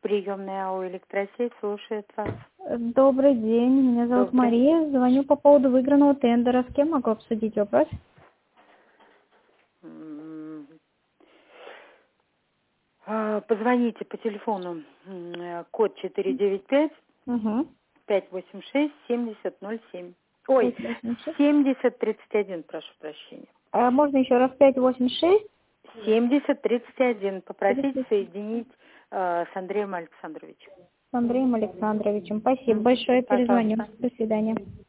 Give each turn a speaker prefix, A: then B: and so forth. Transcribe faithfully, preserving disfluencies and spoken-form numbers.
A: Приемная АО «Электросеть» слушает вас.
B: Добрый день, меня зовут
A: Добрый.
B: Мария. Звоню по поводу выигранного тендера. С кем могу обсудить вопрос?
A: М, а, Позвоните по телефону м, э, код четыре девять пять
B: Угу.
A: пять восемь шесть семьдесят ноль семь. Ой,
B: пять восемь шесть.
A: семьдесят тридцать один, прошу прощения.
B: А можно еще раз пять восемь шесть?
A: семьдесят тридцать один. Попросите
B: тридцать
A: соединить э, с Андреем Александровичем.
B: с Андреем Александровичем. Спасибо
A: Мгм.
B: большое, перезвоню.
A: Пожалуйста.
B: До свидания.